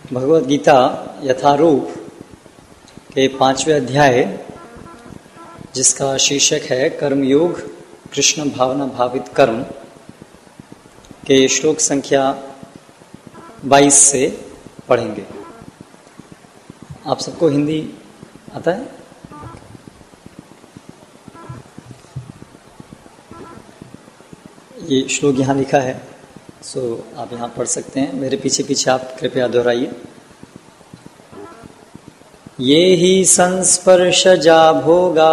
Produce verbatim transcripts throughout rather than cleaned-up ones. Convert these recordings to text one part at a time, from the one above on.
भगवद गीता यथारूप के पांचवें अध्याय, जिसका शीर्षक है कर्मयोग कृष्ण भावना भावित कर्म, के श्लोक संख्या बाईस से पढ़ेंगे। आप सबको हिंदी आता है? ये श्लोक यहाँ लिखा है, सो आप यहाँ पढ़ सकते हैं। मेरे पीछे पीछे आप कृपया दोहराइए। ये ही संस्पर्शजा भोगा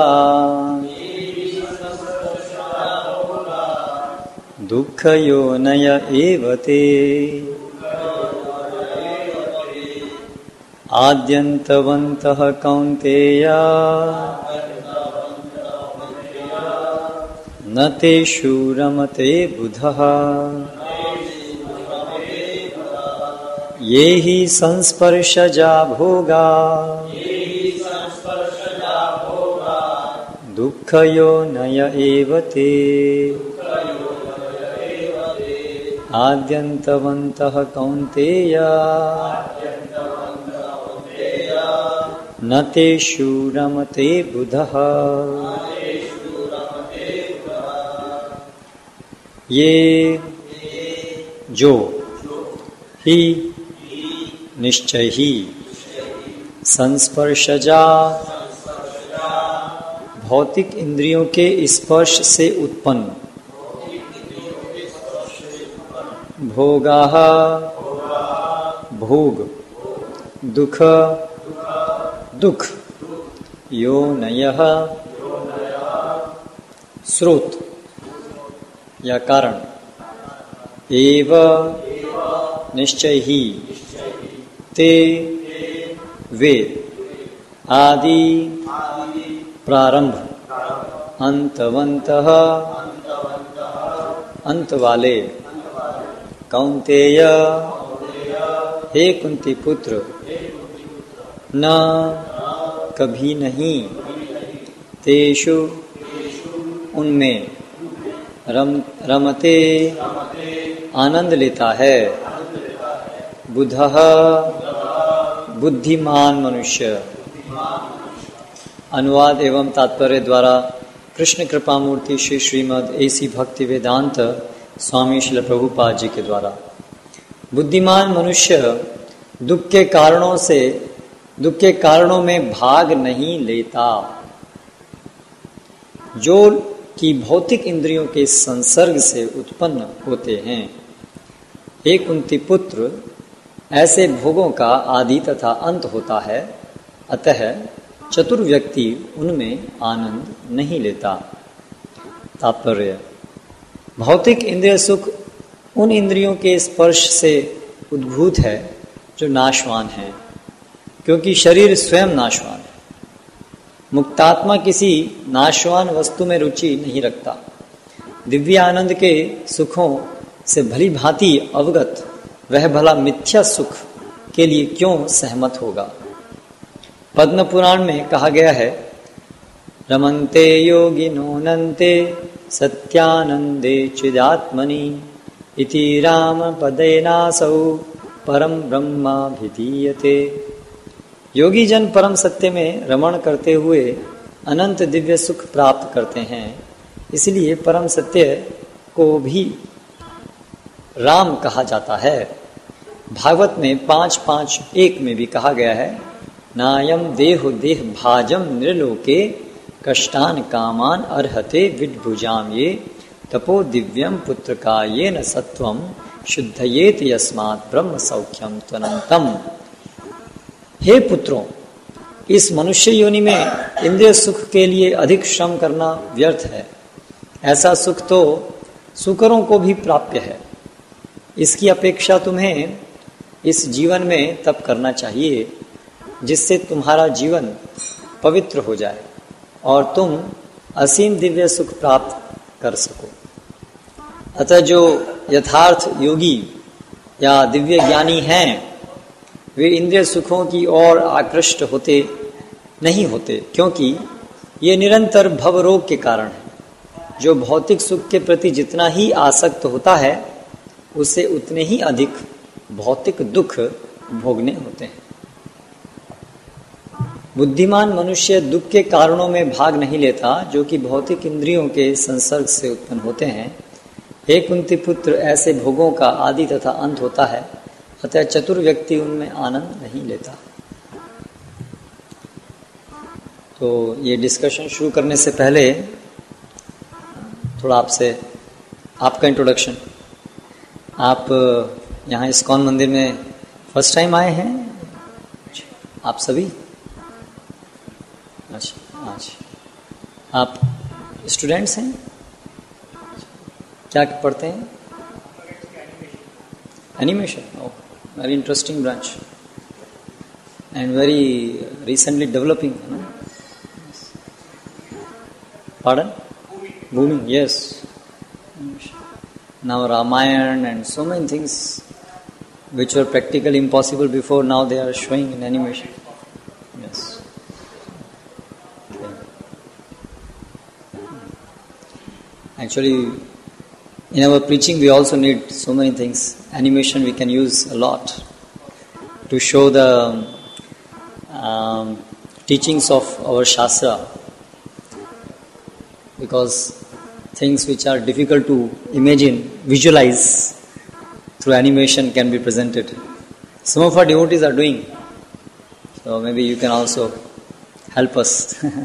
दुःख योनय एव ते आद्यन्तवन्तः कौन्तेया न तेषु रमते बुधः। ये ही संस्पर्शजा भोगा दुःख योनय एव ते आद्यन्तवन्तः कौन्तेया न तेषु रमते बुधः। ये जो ही निश्चय ही संस्पर्शजा भौतिक इंद्रियों के स्पर्श से उत्पन्न भोगाः भोग दुख दुख योनयः स्रोत या कारण एव निश्चय ही ते वे आदि प्रारंभ अंतवंतः अंत वाले कौन्तेय हे कुंती पुत्र न कभी नहीं तेषु उनमें रम रमते आनंद लेता है बुधः बुद्धिमान मनुष्य। अनुवाद एवं तात्पर्य द्वारा कृष्ण कृपा मूर्ति श्री श्रीमद् एसी भक्ति वेदांत स्वामी श्रील प्रभुपाद जी के द्वारा। बुद्धिमान मनुष्य दुख के कारणों से दुख के कारणों में भाग नहीं लेता, जो कि भौतिक इंद्रियों के संसर्ग से उत्पन्न होते हैं। हे कुंती पुत्र, ऐसे भोगों का आदि तथा अंत होता है, अतः चतुर व्यक्ति उनमें आनंद नहीं लेता। तात्पर्य: भौतिक इंद्रिय सुख उन इंद्रियों के स्पर्श से उद्भूत है जो नाशवान है, क्योंकि शरीर स्वयं नाशवान है। मुक्तात्मा किसी नाशवान वस्तु में रुचि नहीं रखता। दिव्य आनंद के सुखों से भली भांति अवगत वह भला मिथ्या सुख के लिए क्यों सहमत होगा। पद्म पुराण में कहा गया है, रमन्ते योगिनो नन्ते सत्यानंदे चिदात्मनि इति राम पदेनासौ परम ब्रह्माभिधीयते। योगी जन परम सत्य में रमण करते हुए अनंत दिव्य सुख प्राप्त करते हैं, इसलिए परम सत्य को भी राम कहा जाता है। भागवत में पांच पांच एक में भी कहा गया है, नायम देहो देह भाजम नृलोके कष्टान कामान अर्हते विद्भुजाम ये तपो दिव्यम पुत्र का ये न सत्वम शुद्धयेत यस्मात् ब्रह्म सौख्यम त्वनंतम। हे पुत्रों, इस मनुष्य योनि में इंद्रिय सुख के लिए अधिक श्रम करना व्यर्थ है। ऐसा सुख तो सुकरों को भी प्राप्य है। इसकी अपेक्षा तुम्हें इस जीवन में तप करना चाहिए, जिससे तुम्हारा जीवन पवित्र हो जाए और तुम असीम दिव्य सुख प्राप्त कर सको। अतः जो यथार्थ योगी या दिव्य ज्ञानी हैं, वे इंद्रिय सुखों की ओर आकृष्ट होते नहीं होते, क्योंकि ये निरंतर भवरोग के कारण है। जो भौतिक सुख के प्रति जितना ही आसक्त होता है, उसे उतने ही अधिक भौतिक दुख भोगने होते हैं। बुद्धिमान मनुष्य दुख के कारणों में भाग नहीं लेता जो कि भौतिक इंद्रियों के संसर्ग से उत्पन्न होते हैं। हे कुंती पुत्र, ऐसे भोगों का आदि तथा अंत होता है, अतः चतुर व्यक्ति उनमें आनंद नहीं लेता। तो ये डिस्कशन शुरू करने से पहले थोड़ा आपसे आपका इंट्रोडक्शन। आप यहाँ इस्कॉन मंदिर में फर्स्ट टाइम आए हैं आप सभी? अच्छा अच्छा, आप स्टूडेंट्स हैं? क्या पढ़ते हैं? Animation. Oh, very interesting branch and very recently developing. Pardon? Booming, yes. Now Ramayana and so many things which were practically impossible before, now they are showing in animation. Yes. Okay. Actually, in our preaching we also need so many things. Animation we can use a lot to show the um, teachings of our Shastra. Because things which are difficult to imagine, visualize through animation can be presented. Some of our devotees are doing, so maybe you can also help us.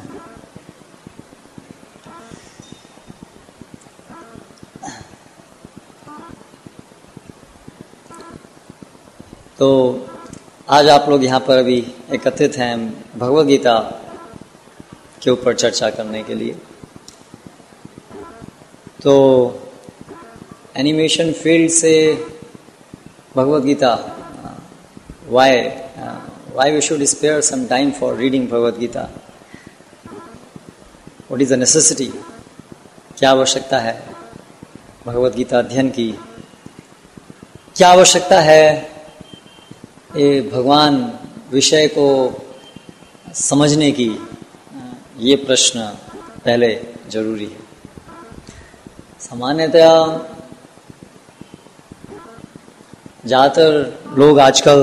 तो आज आप लोग यहाँ पर अभी एकत्रित हैं भगवद गीता के ऊपर चर्चा करने के लिए। तो एनिमेशन फील्ड से Bhagavad Gita, why why we should spare some time for reading Bhagavad Gita? What is the necessity? क्या आवश्यकता है भगवद गीता अध्ययन की? क्या आवश्यकता है ये भगवान विषय को समझने की? ये प्रश्न पहले जरूरी है। सामान्यतया ज़्यादातर लोग आजकल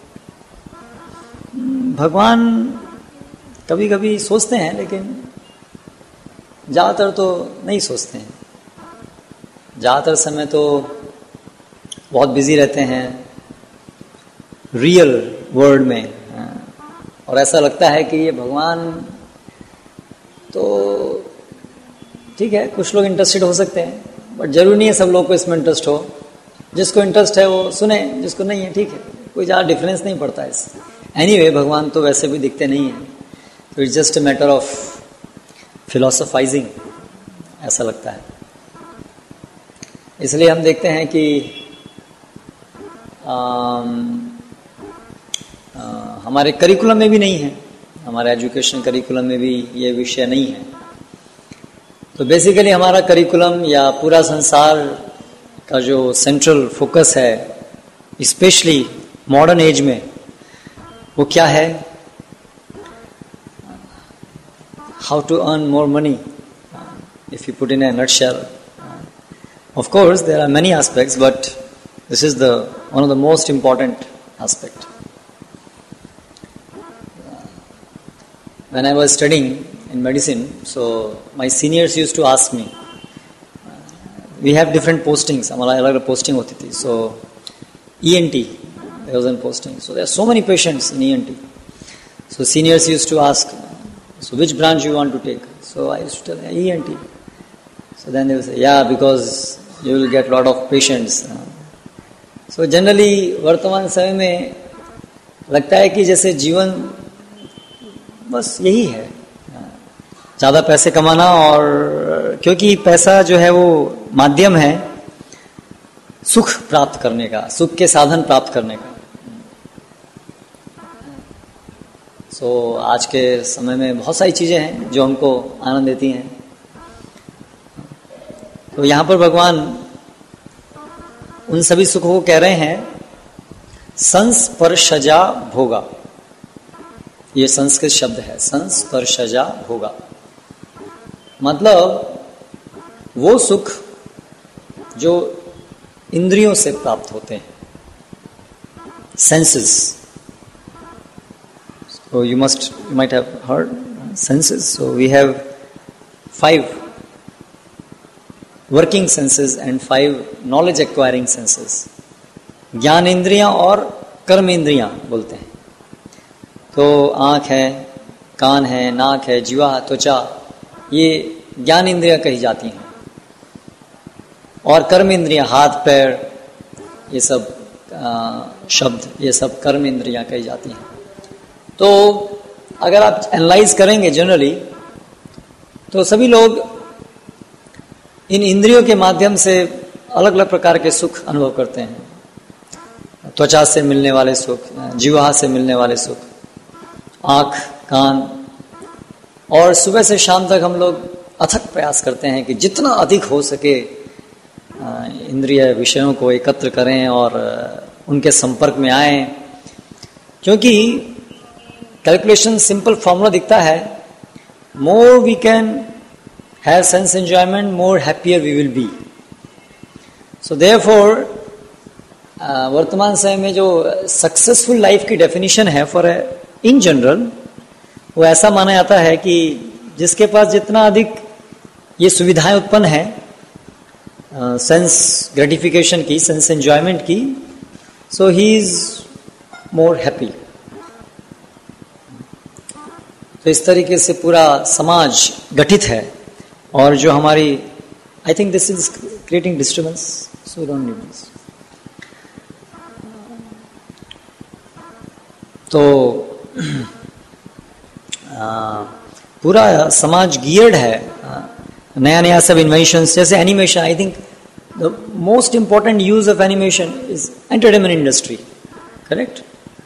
भगवान कभी कभी सोचते हैं, लेकिन ज़्यादातर तो नहीं सोचते हैं। ज़्यादातर समय तो बहुत बिजी रहते हैं रियल वर्ल्ड में, और ऐसा लगता है कि ये भगवान तो ठीक है, कुछ लोग इंटरेस्टेड हो सकते हैं, बट जरूरी नहीं है सब लोग को इसमें इंटरेस्ट हो। जिसको इंटरेस्ट है वो सुने, जिसको नहीं है ठीक है, कोई ज़्यादा डिफरेंस नहीं पड़ता है इससे। एनीवे भगवान तो वैसे भी दिखते नहीं हैं, तो it's just a matter of philosophizing, ऐसा लगता है। इसलिए हम देखते हैं कि आम, आ, हमारे करिकुलम में भी नहीं है, हमारे एजुकेशन करिकुलम में भी ये विषय नहीं है। तो बेसिकली हमारा करिकुलम या पूरा संसार का जो सेंट्रल फोकस है, स्पेशली मॉडर्न एज में, वो क्या है? How to earn more money, if you put in a nutshell. Of course there are many aspects, but this is the one of the most important aspect. When I was studying in medicine, so my seniors used to ask me, we have different postings, हमारा अलग अलग posting होती थी। So E N T, there was a posting. So there are so many patients in E N T. So seniors used to ask, so which branch you want to take? So I used to tell E N T. So then they would say, yeah, because you will get lot of patients. So generally वर्तमान समय में लगता है कि जैसे जीवन बस यही है, ज़्यादा पैसे कमाना, और क्योंकि पैसा जो है वो माध्यम है सुख प्राप्त करने का, सुख के साधन प्राप्त करने का। सो so, आज के समय में बहुत सारी चीज़ें हैं जो हमको आनंद देती हैं। तो यहाँ पर भगवान उन सभी सुखों को कह रहे हैं संस्पर्शजा भोगा। ये संस्कृत शब्द है, संस्पर्शजा भोगा, मतलब वो सुख जो इंद्रियों से प्राप्त होते हैं। senses. So you must, you might have heard senses. So we have five working senses and five knowledge acquiring senses. ज्ञान इंद्रियां और कर्म इंद्रियां बोलते हैं. तो आंख है, कान है, नाक है, जीवा, त्वचा, ये ज्ञान इंद्रियां कही जाती हैं. और कर्म इंद्रियां हाथ पैर, ये सब आ, शब्द, ये सब कर्म इंद्रियां कही जाती हैं. तो अगर आप एनालाइज करेंगे जनरली, तो सभी लोग इन इंद्रियों के माध्यम से अलग अलग प्रकार के सुख अनुभव करते हैं. त्वचा से मिलने वाले सुख, जीवा से मिलने वाले सुख, आंख, कान, और सुबह से शाम तक हम लोग अथक प्रयास करते हैं कि जितना अधिक हो सके इंद्रिय विषयों को एकत्र करें और उनके संपर्क में आए. क्योंकि कैलकुलेशन सिंपल फॉर्मूला दिखता है, more we can have sense enjoyment, more happier we will be. So therefore वर्तमान समय में जो सक्सेसफुल लाइफ की डेफिनेशन है फॉर इन जनरल, वो ऐसा माना जाता है कि जिसके पास जितना अधिक ये सुविधाएं उत्पन्न है सेंस ग्रेटिफिकेशन की, सेंस एंजॉयमेंट की, so he is more happy. तो इस तरीके से पूरा समाज गठित है. और जो हमारी, I think this is creating disturbance, so don't need this. तो आ, पूरा समाज गियर्ड है, नया नया सब इन्वेंशंस, जैसे animation. I think the most important use of animation is entertainment industry, correct.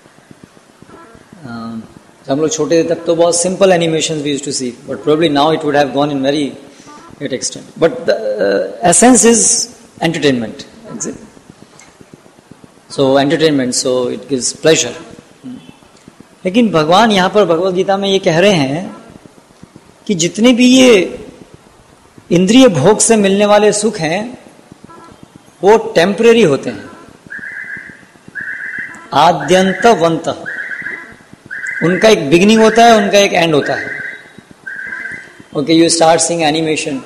हम लोग छोटे थे तब तो बहुत simple animation we used to see, but probably now it would have gone in very great extent. But the essence is entertainment. So entertainment, so it gives pleasure. लेकिन भगवान यहां पर भगवद गीता में ये कह रहे हैं कि जितने भी ये इंद्रिय भोग से मिलने वाले सुख हैं वो टेम्परेरी होते हैं, आद्यंतवंत. उनका एक बिगिनिंग होता है, उनका एक एंड होता है. Okay, you start seeing animation.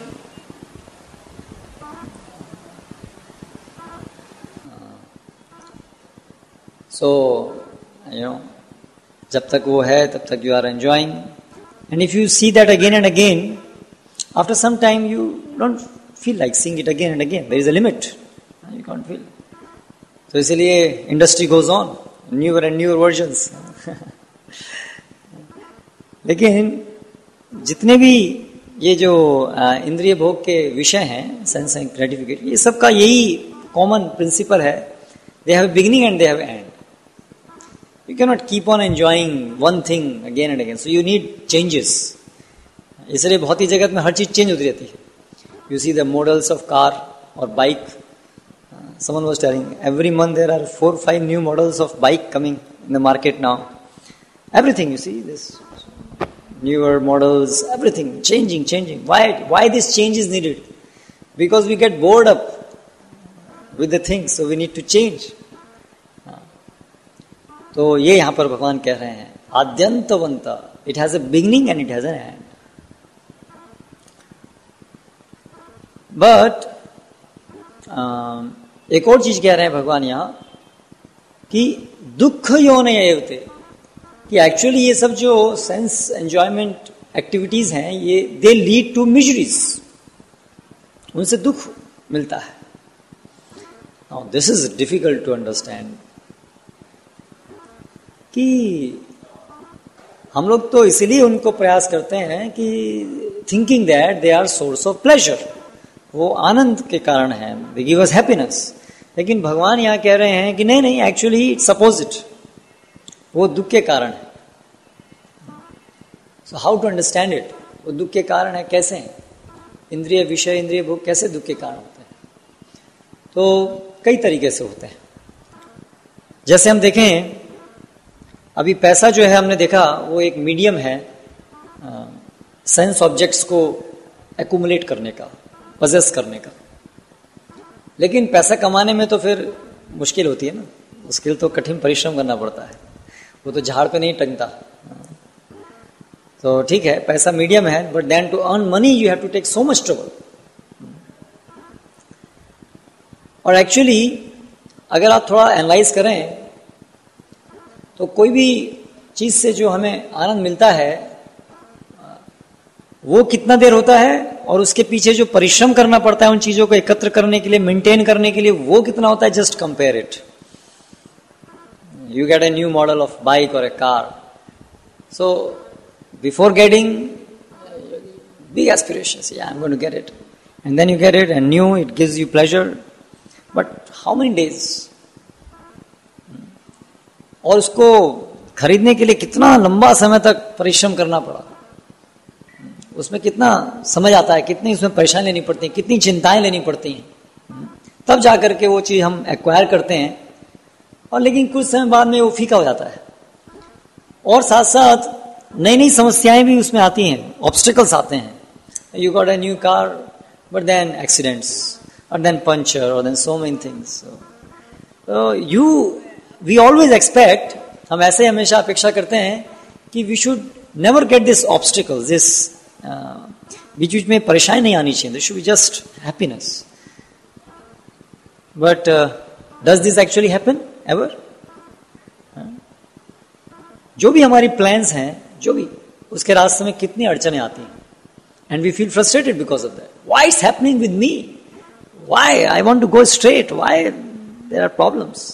So you know, जब तक वो है तब तक you are enjoying. And if you see that again and again, after some time you don't feel like seeing it again and again. There is a limit, you can't feel. तो इसलिए industry goes on, newer and newer versions. लेकिन जितने भी ये जो इंद्रिय भोग के विषय हैं, सेंस एंड ग्रेटिफिकेशन, ये सब का यही कॉमन प्रिंसिपल है. They have beginning and they have end. You cannot keep on enjoying one thing again and again. So you need changes. इसलिए बहुत ही जगत में हर चीज चेंज होती रहती है. You see the models of car or bike. Uh, someone was telling every month there are four five new models of bike coming in the market now. Everything you see this newer models, everything changing, changing. Why why this change is needed? Because we get bored up with the things, so we need to change. तो ये यहां पर भगवान कह रहे हैं, आद्यंतवंत, it has a beginning and it has an end. But एक और चीज कह रहे हैं भगवान यहां कि दुख योन एवते, कि एक्चुअली ये सब जो सेंस एंजॉयमेंट एक्टिविटीज हैं, ये दे लीड टू मिजरीज. उनसे दुख मिलता है. Now this is difficult to understand कि हम लोग तो इसलिए उनको प्रयास करते हैं कि thinking that they are source of pleasure, वो आनंद के कारण है, दे गिव अस हैप्पीनेस. लेकिन भगवान यहां कह रहे हैं कि नहीं नहीं, एक्चुअली इट्स अपोजिट, वो दुख के कारण है. So how to understand it? वो दुख के कारण है, कैसे हैं? इंद्रिय विषय, इंद्रिय भोग कैसे दुख के कारण होते हैं? तो कई तरीके से होते हैं. जैसे हम देखें, अभी पैसा जो है हमने देखा वो एक मीडियम है सेंस ऑब्जेक्ट्स को एक्यूमुलेट करने का, पजेस करने का. लेकिन पैसा कमाने में तो फिर मुश्किल होती है ना. उसके लिए तो कठिन परिश्रम करना पड़ता है, वो तो झाड़ पे नहीं टंगता। तो ठीक है, पैसा मीडियम है, but then to earn money you have to take so much trouble. और एक्चुअली अगर आप थोड़ा एनालाइज करें तो कोई भी चीज से जो हमें आनंद मिलता है वो कितना देर होता है, और उसके पीछे जो परिश्रम करना पड़ता है उन चीजों को एकत्र करने के लिए, मेंटेन करने के लिए, वो कितना होता है। Just compare it. You get a new model of bike और a car, so before getting big aspirations, या I am going to get it, and then you get it and new it gives you pleasure, but how many days, और उसको खरीदने के लिए कितना लंबा समय तक परिश्रम करना पड़ा, उसमें कितना समझ आता है, कितनी उसमें परेशानी लेनी पड़ती है, कितनी चिंताएं लेनी पड़ती हैं, तब जाकर के वो चीज हम एक्वायर करते हैं। और लेकिन कुछ समय बाद में वो फीका हो जाता है, और साथ साथ नई नई समस्याएं भी उसमें आती हैं, ऑब्स्टिकल्स आते हैं। You got a new car, but then accidents, और देन पंचर, और then so many things. You we always expect, हम ऐसे हमेशा अपेक्षा करते हैं कि we should never get this obstacles, this बीच बीच में परेशानी नहीं आनी चाहिए, this should be just happiness. But does this actually happen ever? जो भी हमारी प्लान्स हैं, जो भी, उसके रास्ते में कितनी अड़चने आती हैं, and we feel frustrated because of that. Why it's happening with me? Why I want to go straight? Why there are problems?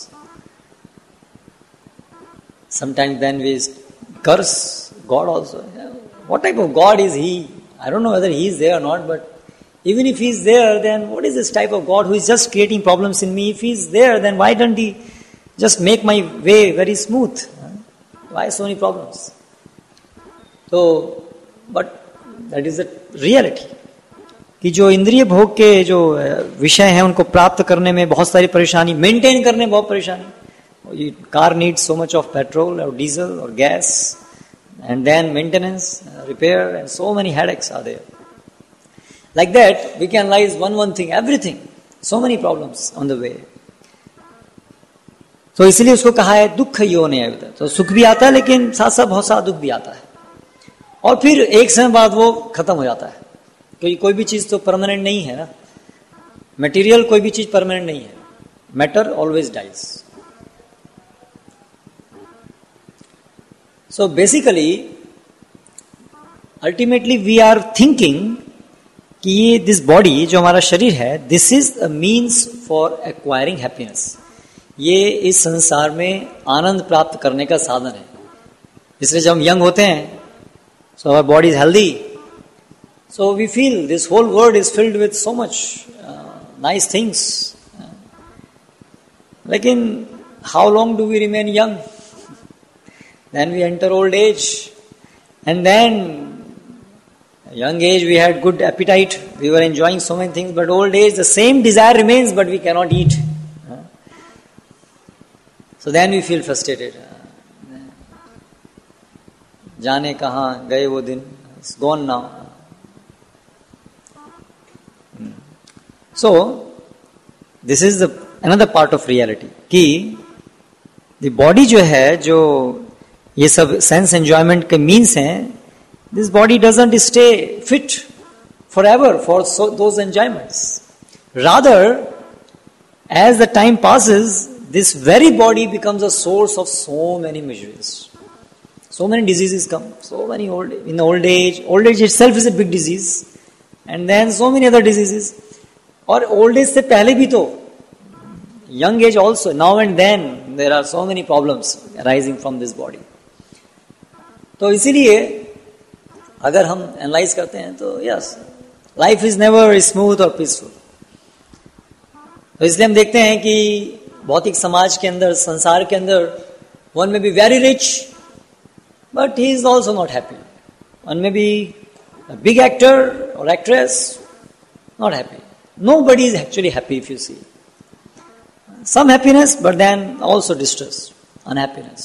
Sometimes then we curse God also. What type of God is He? I don't know whether He is there or not, but even if He is there, then what is this type of God who is just creating problems in me? If He is there, then why don't He just make my way very smooth? Why so many problems? So, but that is the reality. कि जो इंद्रिय भोग के जो विषय हैं उनको प्राप्त करने में बहुत सारी परेशानी, मेंटेन करने में बहुत परेशानी। Car needs so much of petrol or diesel or gas, and then maintenance, uh, repair, and so many headaches are there. Like that, we can analyze one one thing, everything, so many problems on the way. तो इसलिए उसको कहा है दुख योनि अविद्या। तो सुख भी आता है, लेकिन साथ साथ बहुत सारा दुख भी आता है, और फिर एक समय बाद वो खत्म हो जाता है, क्योंकि कोई भी चीज तो परमानेंट नहीं है ना। मटेरियल कोई भी चीज परमानेंट नहीं है, matter always dies. So basically, ultimately we are thinking कि ये this body जो हमारा शरीर है, this is a means for acquiring happiness. ये इस संसार में आनंद प्राप्त करने का साधन है। इसलिए जब हम यंग होते हैं, so our body is healthy, so we feel this whole world is filled with so much uh, nice things. लेकिन how long do we remain young? Then we enter old age, and then young age we had good appetite, we were enjoying so many things, but old age the same desire remains, but we cannot eat. So then we feel frustrated. जाने कहाँ गए वो दिन, it's gone now. So this is the another part of reality कि the body जो है, जो ये सब सेंस एंजॉयमेंट के मीन्स हैं, this body doesn't stay fit for ever for those enjoyments. Rather as the time passes, this very body becomes a source of so many miseries, so many diseases come, so many old in old age. Old age itself is a big disease, and then so many other diseases. और old age से पहले भी तो young age also, now and then there are so many problems arising from this body. तो इसीलिए अगर हम analyse करते हैं तो yes, life is never smooth और पीसफुल। तो इसलिए हम देखते हैं कि भौतिक समाज के अंदर, संसार के अंदर, वन में be very rich but he is also not happy. One में बी बिग एक्टर और actress, not happy. Nobody is actually happy if you see. Some happiness, but then also distress, unhappiness.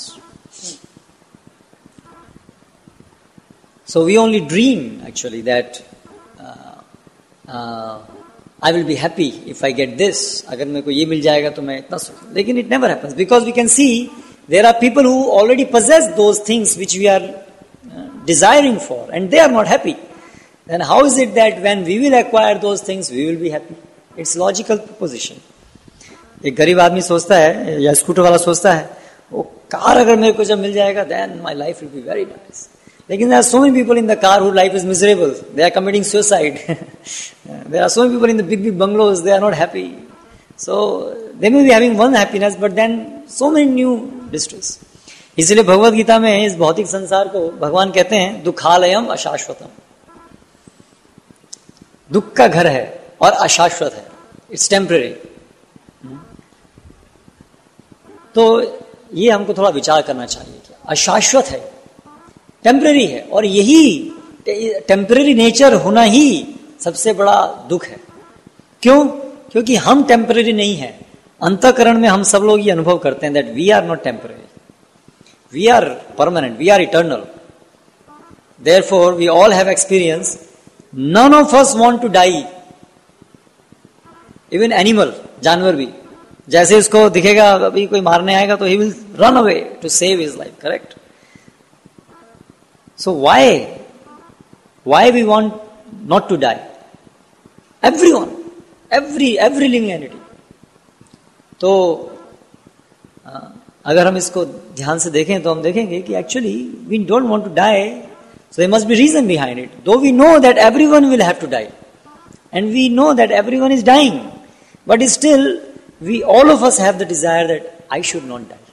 So we only dream actually that uh, uh, I will be happy if I get this, अगर मेरे को ये मिल जाएगा तो मैं इतना सुखी. लेकिन it never happens, because we can see there are people who already possess those things which we are desiring for and they are not happy. Then how is it that when we will acquire those things we will be happy? It's logical proposition. एक गरीब आदमी सोचता है या scooter वाला सोचता है वो कार अगर मेरे को जब मिल जाएगा then my life will be very nice. लेकिन there are so many people in the car whose life is miserable. They are committing suicide. There are so many people in the big big bungalows, they are not happy. So they may be having one happiness but then so many new distress. इसलिए भगवत गीता में इस भौतिक संसार को भगवान कहते हैं दुखालयम अशाश्वतम. दुख का घर है और अशाश्वत है, इट्स टेम्पररी. तो ये हमको थोड़ा विचार करना चाहिए कि अशाश्वत है, टेम्पररी है, और यही टेम्पररी नेचर होना ही सबसे बड़ा दुख है. क्यों? क्योंकि हम टेम्पररी नहीं है. अंतःकरण में हम सब लोग ये अनुभव करते हैं that we are not temporary. We are permanent, we are eternal. Therefore, we all have experience. None of us want to die. Even animal, जानवर भी, जैसे उसको दिखेगा अभी कोई मारने आएगा तो he will run away to save his life, correct? So why? Why we want not to die? Everyone, every every living entity. तो अगर हम इसको ध्यान से देखें तो हम देखेंगे कि actually we don't want to die, so there must be reason behind it. Though we know that everyone will have to die and we know that everyone is dying, but still we all of us have the desire that I should not die.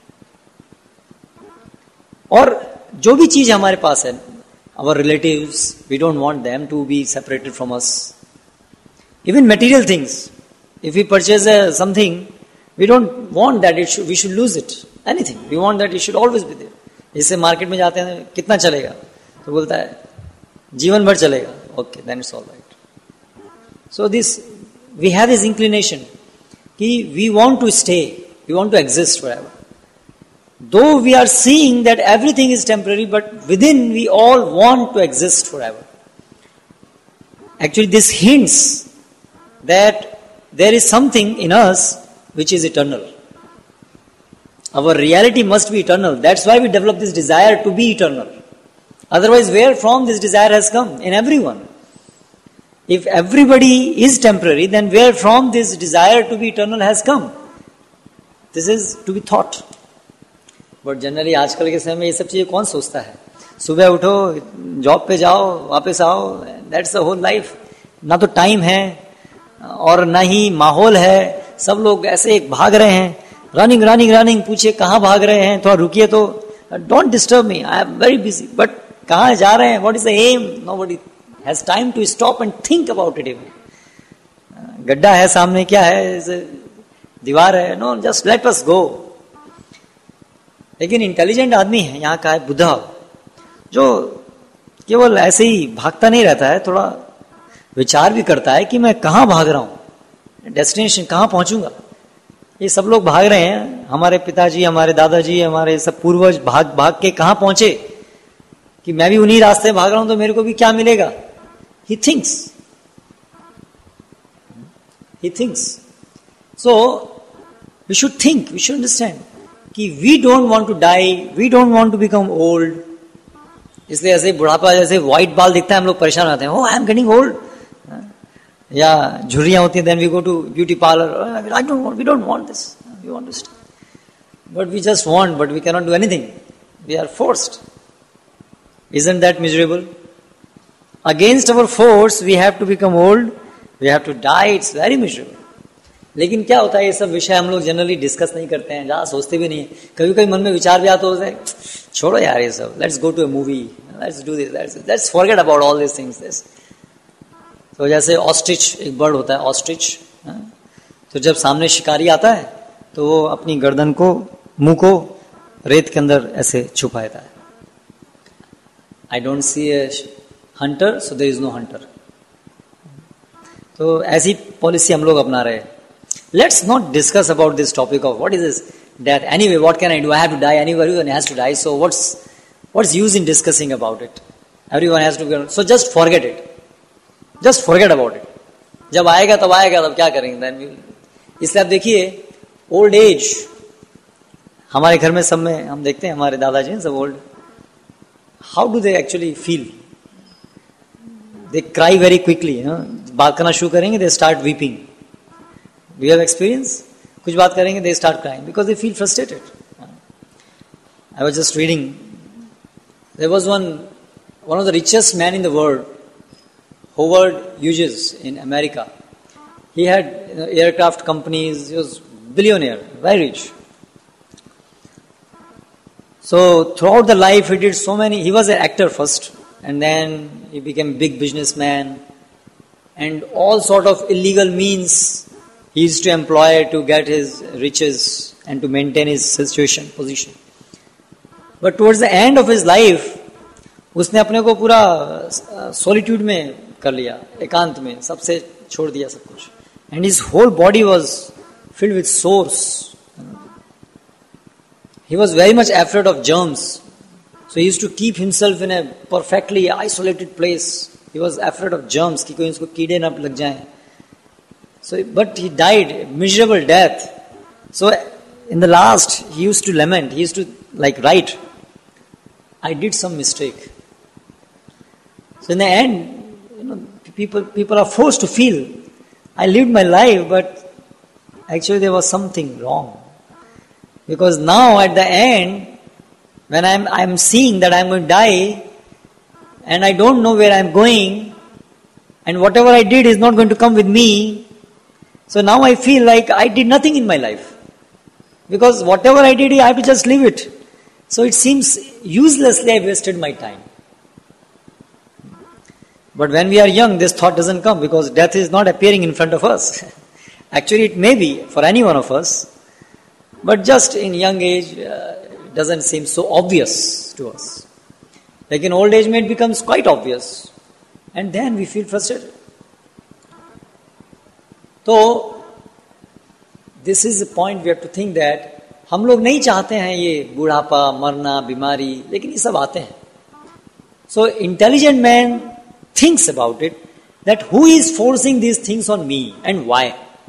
और जो भी चीज हमारे पास है, our relatives, we don't want them to be separated from us. Even material things, if we purchase something, we don't want that it we should lose it. Anything. We want that it should always be there. जैसे market में जाते हैं कितना चलेगा तो बोलता है जीवन भर चलेगा. Okay, then it's all right. So this we have this inclination कि we want to stay, we want to exist forever. Though we are seeing that everything is temporary, but within we all want to exist forever. Actually, this hints that there is something in us which is eternal. Our reality must be eternal. That's why we develop this desire to be eternal. Otherwise, where from this desire has come? In everyone. If everybody is temporary, then where from this desire to be eternal has come? This is to be thought. But generally, आजकल के समय में ये सब चीजें कौन सोचता है? सुबह उठो, जॉब पे जाओ, वापस आओ. That's the whole life. ना तो टाइम है और ना ही माहौल है. सब लोग ऐसे भाग रहे हैं. Running running running. पूछिए कहाँ भाग रहे हैं, थोड़ा रुकिए तो. Don't disturb me, I am very busy. But कहाँ जा रहे हैं? What is the aim? Nobody has time to stop and think about it. Even गड्ढा है सामने, क्या है, दीवार है, no, just let us go. लेकिन इंटेलिजेंट आदमी है, यहाँ का है बुद्धा, जो केवल ऐसे ही भागता नहीं रहता है, थोड़ा विचार भी करता है कि मैं कहाँ भाग रहा हूं, डेस्टिनेशन कहाँ पहुंचूंगा. ये सब लोग भाग रहे हैं, हमारे पिताजी, हमारे दादाजी, हमारे सब पूर्वज भाग भाग के कहां पहुंचे कि मैं भी उन्हीं रास्ते भाग रहा हूं तो मेरे को भी क्या मिलेगा. He thinks he thinks so we should think, we should understand कि we don't want to die, we don't want to become old. इसलिए ऐसे बुढ़ापा, जैसे व्हाइट बाल दिखता है, हम लोग परेशान होते हैं, oh I am getting old. या झुर्रियां होती हैं, then we go to beauty parlour. I don't want, we don't want this, we want to stay. But we just want, but we can not do anything. We are forced. Isn't that miserable? Against our force, we have to become old, we have to die. It's very miserable. लेकिन क्या होता है, ये सब विषय हम लोग generally discuss नहीं करते हैं, ज्यादा सोचते भी नहीं है. कभी कभी मन में विचार भी आता होता है, छोड़ो यार ये सब, let's go to a movie, let's do this, let's let's forget about all this things. तो जैसे ऑस्ट्रिच, एक बर्ड होता है ऑस्ट्रिच, तो जब सामने शिकारी आता है तो वो अपनी गर्दन को, मुंह को रेत के अंदर ऐसे छुपा देता है. I don't see a hunter, so there is no hunter. तो ऐसी पॉलिसी हम लोग अपना रहे. Let's not discuss about this topic of what is this, that anyway, what can I do? I have to die. Anyway, everyone has to die. So what's what's use in discussing about it? Everyone has to go. So just forget it. Just forget about it. जब आएगा तब आएगा, तब क्या करेंगे then we. इसलिए आप देखिए ओल्ड एज, हमारे घर में सब में हम देखते हैं हमारे दादाजी सब old, how do they actually feel? They cry very quickly, बात करना शुरू करेंगे they start weeping. Do you have experience? कुछ बात करेंगे they start crying because they feel frustrated. I was just reading, there was one one of the richest man in the world, Howard Hughes in America. He had you know, aircraft companies. He was billionaire, very rich. So throughout the life, he did so many. He was an actor first, and then he became a big businessman, and all sort of illegal means he used to employ to get his riches and to maintain his situation, position. But towards the end of his life, उसने अपने को पूरा solitude में कर लिया, एकांत में, सबसे छोड़ दिया सब कुछ. And his whole body was filled with sores. He was very much afraid of germs, so he used to keep himself in a perfectly isolated place. He was afraid of germs कि कोई उसको कीड़े ना लग जाएं. So, but he died a miserable death. So, in the last, he used to lament. He used to like write, "I did some mistake." So, in the end, you know, people people are forced to feel, "I lived my life, but actually there was something wrong." Because now at the end, when I'm I'm seeing that I'm going to die, and I don't know where I'm going, and whatever I did is not going to come with me, so now I feel like I did nothing in my life. Because whatever I did, I have to just leave it. So it seems uselessly I wasted my time. But when we are young, this thought doesn't come because death is not appearing in front of us. Actually, it may be for any one of us. But just in young age, uh, it doesn't seem so obvious to us. Like in old age, it becomes quite obvious. And then we feel frustrated. So, this is the point we have to think that हम लोग नहीं चाहते हैं ये बुढ़ापा, मरना, बीमारी, लेकिन ये सब आते हैं. So, intelligent man thinks about it, that who is forcing these things on me and why?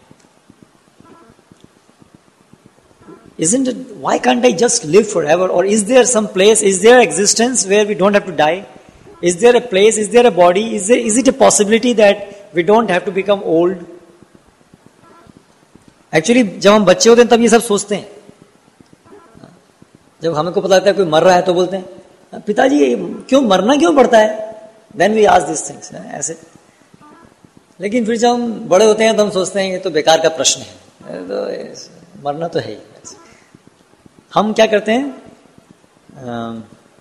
Isn't it, why can't I just live forever? Or is there some place, is there existence where we don't have to die? Is there a place, is there a body? Is there, is it a possibility that we don't have to become old? Actually, जब हम बच्चे होते हैं तब ये सब सोचते हैं. जब हमें को पता लगता है कोई मर रहा है तो बोलते हैं, पिताजी क्यों मरना क्यों पड़ता है? Then we ask these things, ऐसे. लेकिन फिर जब हम बड़े होते हैं तो हम सोचते हैं ये तो बेकार का प्रश्न है, तो मरना तो है ही. हम क्या करते हैं, आ,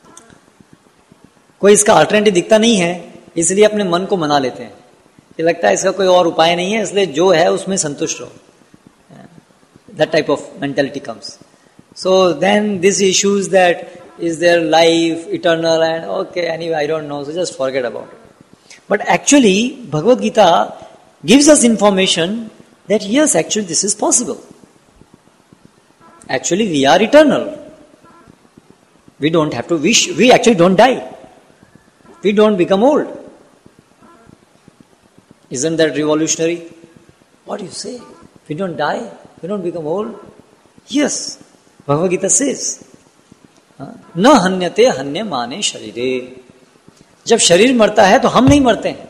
कोई इसका अल्टरनेटिव दिखता नहीं है, इसलिए अपने मन को मना लेते हैं कि लगता है इसका कोई और उपाय नहीं है, इसलिए जो है उसमें संतुष्ट रहो. That type of mentality comes. So then this issues that is there life eternal and okay anyway I don't know, so just forget about it. But actually Bhagavad Gita gives us information that yes actually this is possible. Actually, we are eternal. We don't have to wish. We actually don't die. We don't become old. Isn't that revolutionary? What do you say? We don't die. We don't become old. Yes, Bhagavad Gita says, "न हन्यते हन्य माने शरीरे." जब शरीर मरता है तो हम नहीं मरते हैं.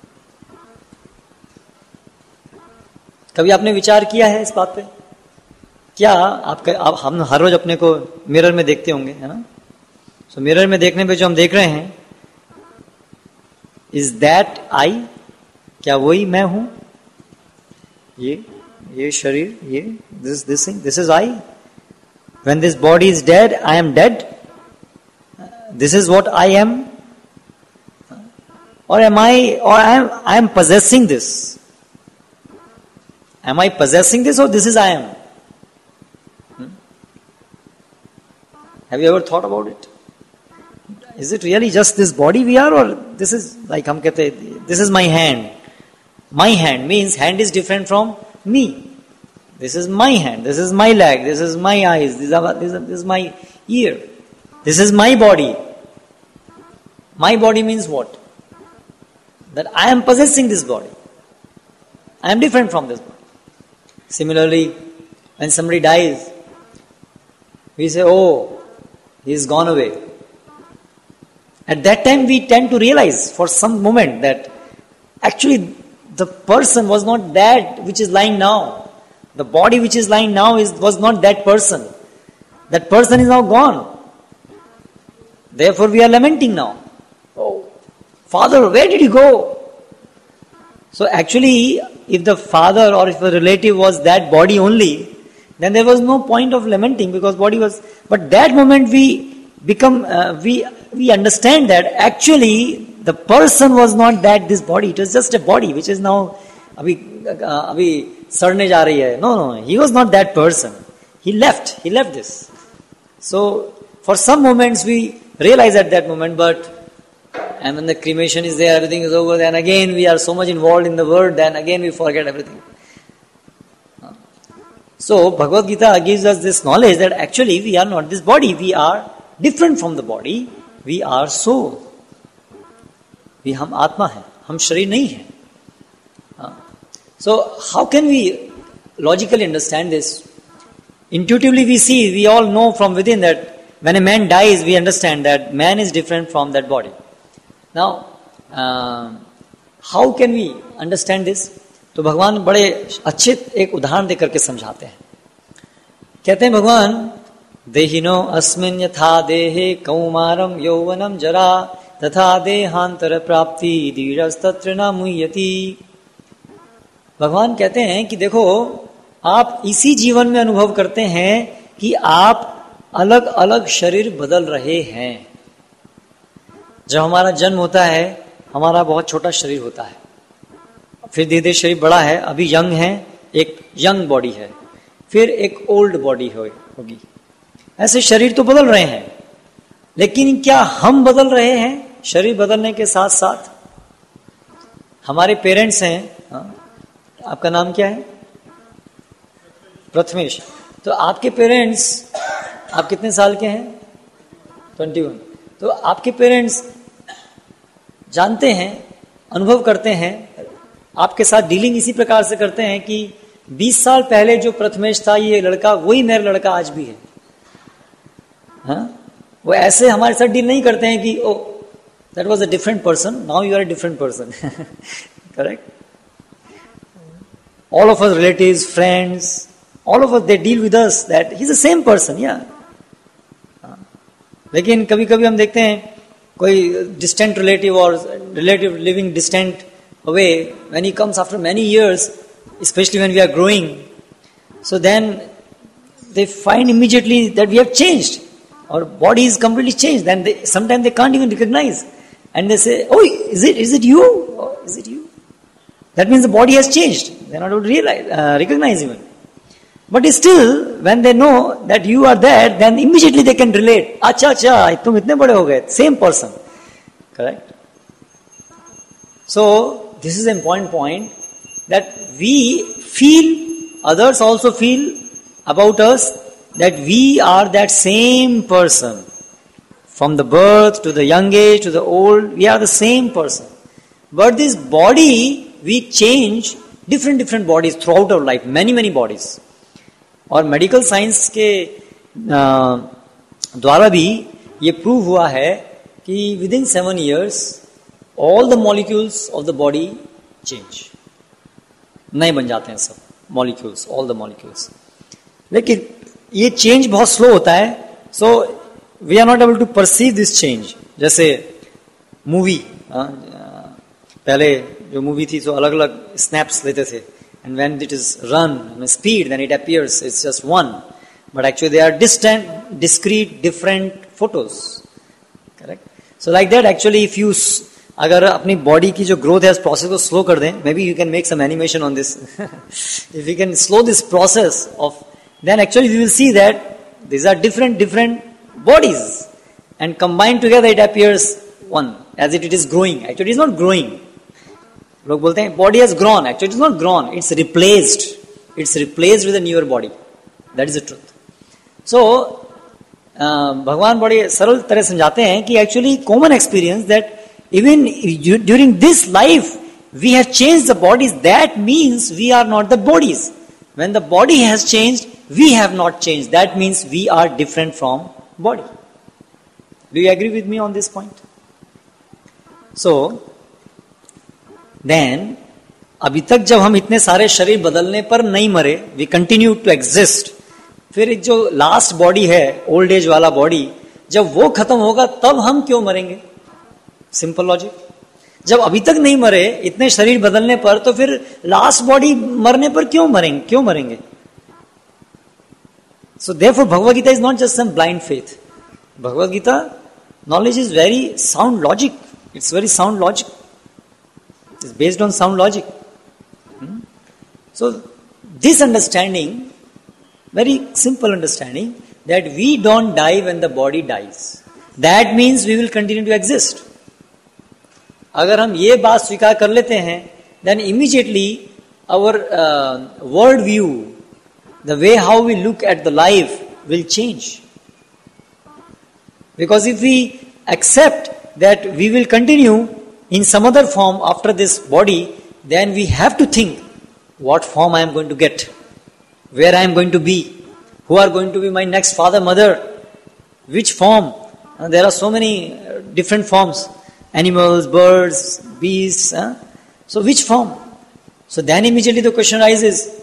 कभी आपने विचार किया है इस बात पे? क्या आपका आप हम हर रोज अपने को मिरर में देखते होंगे, है ना? सो so, मिरर में देखने पे जो हम देख रहे हैं, इज दैट आई? क्या वही मैं हूं? ये ये शरीर, ये this this thing, this is I. When this body is dead, I am dead. This is what I am. और एम आई और I am I am possessing this? Am I possessing this or this is I am? Have you ever thought about it? Is it really just this body we are, or this is like हम कहते हैं, this is my hand. My hand means hand is different from me. This is my hand. This is my leg. This is my eyes. This is, this is, this is my ear. This is my body. My body means what? That I am possessing this body. I am different from this body. Similarly, when somebody dies, we say, oh, he is gone away. At that time, we tend to realize for some moment that actually the person was not that which is lying now. The body which is lying now is was not that person. That person is now gone. Therefore, we are lamenting now. Oh, Father, where did you go? So actually, if the father or if a relative was that body only, then there was no point of lamenting because body was. But that moment we become, uh, we we understand that actually the person was not that this body. It was just a body which is now, abhi, uh, abhi sarne ja rahi hai. No, no, he was not that person. He left. He left this. So for some moments we realize at that moment, but and when the cremation is there, everything is over, then again we are so much involved in the word, then again we forget everything. So Bhagavad Gita gives us this knowledge that actually we are not this body, we are different from the body, we are soul. We हम आत्मा है, हम शरीर नहीं है. So how can we logically understand this? Intuitively we see, we all know from within that when a man dies, we understand that man is different from that body. Now, uh, how can we understand this? तो भगवान बड़े अच्छे एक उदाहरण देकर के समझाते हैं. कहते हैं भगवान, देहिनो अस्मिन् यथा देहे कौमारम यौवनम जरा तथा देहांतर प्राप्ति धीरस्तत्र न मुह्यति. भगवान कहते हैं कि देखो, आप इसी जीवन में अनुभव करते हैं कि आप अलग अलग शरीर बदल रहे हैं. जब हमारा जन्म होता है, हमारा बहुत छोटा शरीर होता है, फिर धीरे धीरे शरीर बड़ा है, अभी यंग है, एक यंग बॉडी है, फिर एक ओल्ड बॉडी होगी. ऐसे शरीर तो बदल रहे हैं, लेकिन क्या हम बदल रहे हैं? शरीर बदलने के साथ साथ हमारे पेरेंट्स हैं. हाँ? आपका नाम क्या है? प्रथमेश. तो आपके पेरेंट्स, आप कितने साल के हैं? Twenty one. तो आपके पेरेंट्स जानते हैं, अनुभव करते हैं, आपके साथ डीलिंग इसी प्रकार से करते हैं कि बीस साल पहले जो प्रथमेश था, ये लड़का वही मेरा लड़का आज भी है. हाँ? वो ऐसे हमारे साथ डील नहीं करते हैं कि oh that was a different person, now you are a different person. Correct? All of us relatives, friends, all of us, they deal with us that he's the same person, yeah. लेकिन कभी कभी हम देखते हैं कोई distant relative or relative living distant away, when he comes after many years, especially when we are growing, so then they find immediately that we have changed. Our body is completely changed. Then they, sometimes they can't even recognize. And they say, oh, is it, is it you? Oh, is it you? That means the body has changed. They are not able to realize, uh, recognize even. But still, when they know that you are there, then immediately they can relate. Acha, acha, tum itne bade ho gaye. Same person. Correct? So, this is an important point that we feel, others also feel about us that we are that same person. From the birth to the young age to the old, we are the same person. But this body, we change different different bodies throughout our life, many many bodies. और medical science के द्वारा भी ये prove हुआ है कि within seven years all the molecules of the body change, नए बन जाते हैं सब मॉलिक्यूल्स, ऑल द मॉलिक्यूल्स. लेकिन ये चेंज बहुत स्लो होता है. So we are not able to perceive this change. जैसे मूवी, पहले जो मूवी थी तो अलग अलग स्नैप्स लेते थे, and when it is run in speed, then it appears it's just one, but actually they are distant, discrete, different photos. Correct? So like that, actually if you अगर अपनी बॉडी की जो ग्रोथ है इस process को slow कर दें, maybe you can make some animation on this. If you can slow this process of, then actually we will see that these are different different bodies and combined together it appears one, as it, it is growing. Actually it is not growing. लोग बोलते हैं body has grown. Actually it is not grown, it's replaced. It's replaced with a newer body. That is the truth. So भगवान बड़े सरल तरह समझाते हैं कि actually common experience that even during this life we have changed the bodies, that means we are not the bodies. When the body has changed, we have not changed. That means we are different from body. Do you agree with me on this point? So, then, अभी तक जब हम इतने सारे शरीर बदलने पर नहीं मरे, we continue to exist. फिर जो लास्ट बॉडी है, ओल्ड एज वाला बॉडी, जब वो खत्म होगा तब हम क्यों मरेंगे? Simple logic. जब अभी तक नहीं मरे, इतने शरीर बदलने पर, तो फिर लास्ट बॉडी मरने पर क्यों मरेंगे? क्यों मरेंगे? So therefore Bhagavad Gita is not just some blind faith. Bhagavad Gita knowledge is very sound logic. It's very sound logic. It's based on sound logic. Hmm? So this understanding, very simple understanding, that we don't die when the body dies. That means we will continue to exist. अगर हम ये बात स्वीकार कर लेते हैं, then immediately our uh, world view, the way how we look at the life will change. Because if we accept that we will continue in some other form after this body, then we have to think what form I am going to get, where I am going to be, who are going to be my next father, mother, which form. And there are so many different forms, animals, birds, beasts. Huh? So which form? So then immediately the question arises,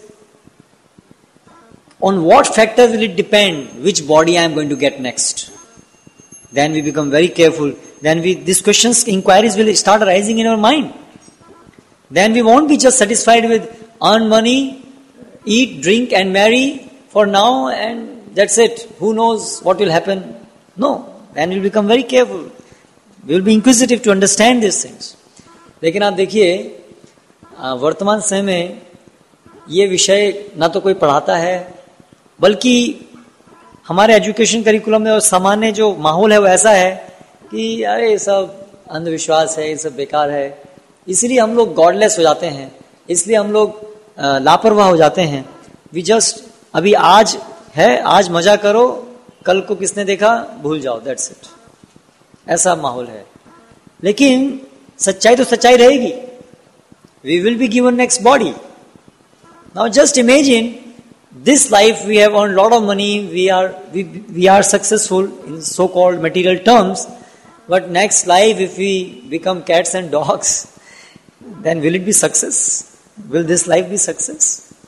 on what factor will it depend which body I am going to get next? Then we become very careful. Then we, these questions, inquiries will start arising in our mind. Then we won't be just satisfied with earn money, eat, drink and marry for now and that's it. Who knows what will happen? No. Then we'll become very careful. We will be inquisitive to understand these things. लेकिन आप देखिए वर्तमान समय में ये विषय ना तो कोई पढ़ाता है, बल्कि हमारे एजुकेशन करिकुलम में और सामान्य जो माहौल है वो ऐसा है कि अरे ये सब अंधविश्वास है, ये सब बेकार है, इसलिए हम लोग गॉडलेस हो जाते हैं, इसलिए हम लोग लापरवाह हो जाते हैं. वी जस्ट अभी आज है, आज मजा करो, कल को किसने देखा भूल जाओ, दैट्स इट. ऐसा माहौल है. लेकिन सच्चाई तो सच्चाई रहेगी. We will be given next body. Now just imagine this life we have earned lot of money, we are we, we are successful in so called material terms, but next life if we become cats and dogs, then will it be success? Will this life be success?